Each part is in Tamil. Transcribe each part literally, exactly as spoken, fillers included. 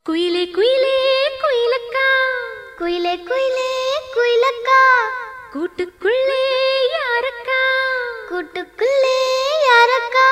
குயிலே குயிலே குயிலக்கா, குயிலே குயிலே குயிலக்கா, கூட்டுக்குள்ளே யாரக்கா, கூட்டுக்குள்ளே யாரக்கா.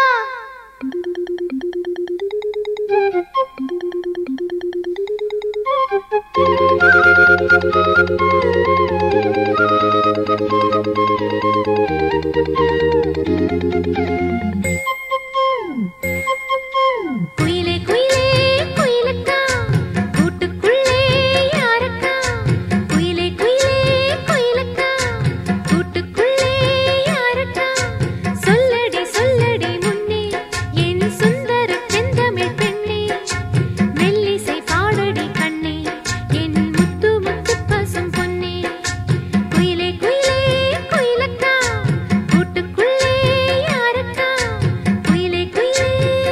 குயிலே குயிலே குயிலக்கா, கூட்டுக்குள்ளே யாரக்கா, குயிலே குயிலே குயிலக்கா, கூட்டுக்குள்ளே யாரக்கா. சொல்லடி சொல்லடி முன்னே என் சுந்தர செந்தமிழ் பெண்ணே, மெல்லிசை பாடடி கண்ணே என் முத்து முத்து பசும் பொன்னே. குயிலே குயிலே குயிலக்கா, கூட்டுக்குள்ளே யாரக்கா, குயிலே குயிலே.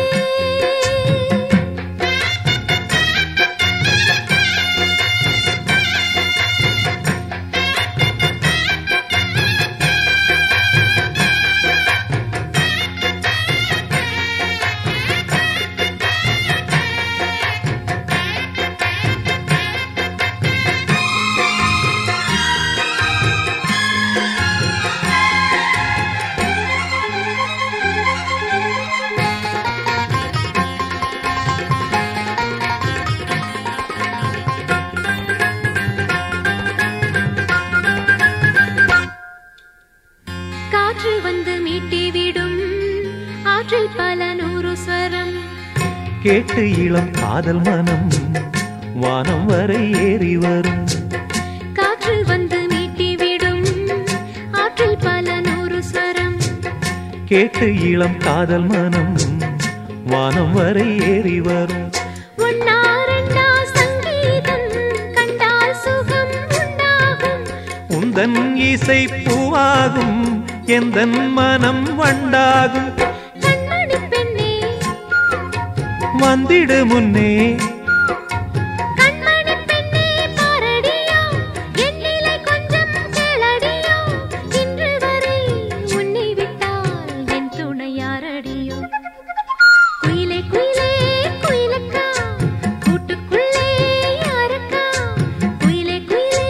காற்று வந்து மீட்டி விடும் ஆற்றில் பல நூறு ஸ்வரம், கேட்டு இளம் காதல் மனம் வானம் வரை ஏறி வரும். காற்று வந்து மீட்டி விடும் ஆற்றில் பல நூறு ஸ்வரம், கேட்டு இளம் காதல் மனம் வானம் வரை ஏறி வரும். ஒன்னா ரெண்டா சங்கீதம் கண்டால் சுகம் உண்டாகும், உந்தன் இசை பூவாகும் எந்தன் மனம் வண்டாகும். கண்மணி பெண்ணே வந்திடு முன்னே கண்மணி பெண்ணே பாரடியோ, என் நிலை கொஞ்சம் கேளடியோ, இன்று வரை உன்னை விட்டால் என் துணை யாரடியோ. குயிலே குயிலே குயிலக்கா, கூட்டுக்குள்ளே யாரக்கா, குயிலே குயிலே.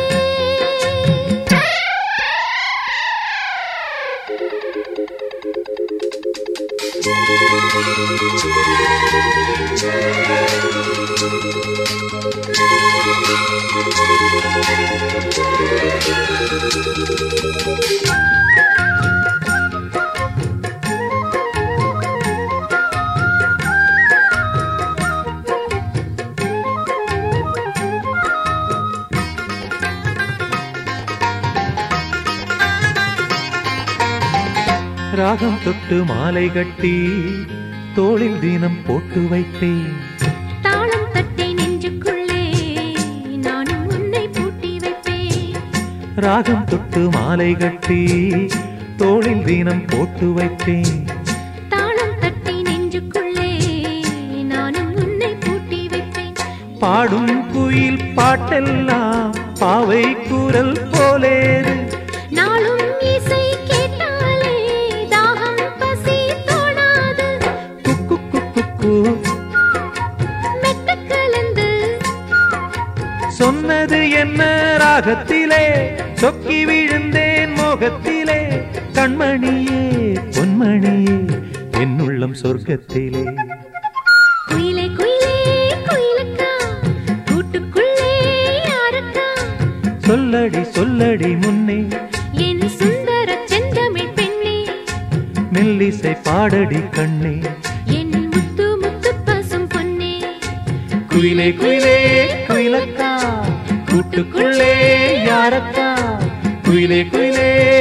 ராகம் தொட்டு மாலை கட்டி தோளில் தினம் போட்டு வைத்தேன். தாளம் தட்டி நெஞ்சுக்குள்ளே நானும் உன்னை பூட்டி வைப்பேன். ராகம் தொட்டு மாலை கட்டி தோளில் தினம் போட்டு வைத்தேன். தாளம் தட்டி நெஞ்சுக்குள்ளே நானும் உன்னை பூட்டி வைப்பேன். பாடும் குயில் பாட்டெல்லாம் பாவை குரல் போலேது, நாளும் இசை கேட்டாலே தாகம் பசி தோணாது. குக்கு குக்கு மெட்டு கலந்து சொன்னது என்ன ராகத்திலே, சொக்கி விழுந்தேன் மோகத்திலே. கண்மணியே பொன்மணியே என்னுள்ளம் சொர்க்கத்திலே. குயிலே குயிலே குயிலக்கா, கூட்டுக்குள்ளே யாரக்கா, சொல்லடி சொல்லடி முன்னே என் சுந்தர செந்தமிழ் பெண்ணே, மெல்லிசை பாடடி கண்ணே. என் முத்து முத்து பசும் பொன்னே. குயிலே குயிலே குயிலக்கா, கூட்டுக்குள்ளே யாரக்கா, குயிலே குயிலே.